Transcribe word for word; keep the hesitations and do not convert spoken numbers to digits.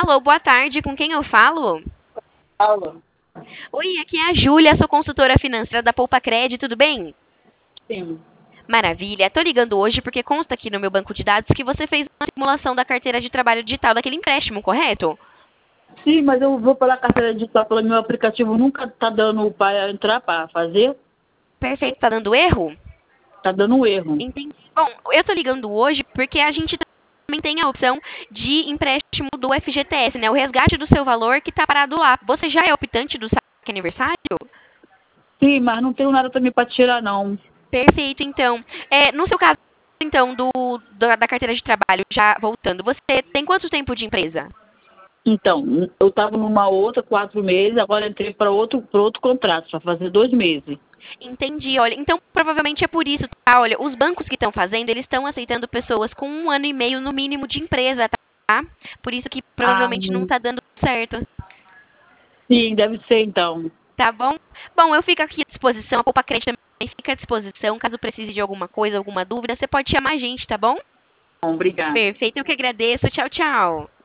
Alô, boa tarde. Com quem eu falo? Aula. Oi, aqui é a Júlia, sou consultora financeira da Poupa Cred, tudo bem? Sim. Maravilha. Tô ligando hoje porque consta aqui no meu banco de dados que você fez uma simulação da carteira de trabalho digital daquele empréstimo, correto? Sim, mas eu vou pela carteira digital, pelo meu aplicativo, nunca tá dando para entrar para fazer. Perfeito, tá dando erro? Tá dando um erro. Entendi. Bom, eu tô ligando hoje porque a gente também tem a opção de empréstimo do F G T S, né? O resgate do seu valor que tá parado lá. Você já é optante do saque aniversário? Sim, mas não tenho nada também para tirar, não. Perfeito, então. É, no seu caso, então, do, da, da carteira de trabalho, já voltando, você tem quanto tempo de empresa? Então, eu estava numa outra, quatro meses, agora entrei para outro, para outro contrato, só fazer dois meses. Entendi, olha, então provavelmente é por isso, tá? Olha, os bancos que estão fazendo, eles estão aceitando pessoas com um ano e meio no mínimo de empresa, tá? Por isso que Ah, provavelmente não tá dando certo, sim, deve ser então. tá bom? Bom, eu fico aqui à disposição, a Poupa Crédito também fica à disposição, caso precise de alguma coisa, alguma dúvida, você pode chamar a gente, tá bom? Bom, obrigada. Perfeito, eu que agradeço, tchau, tchau.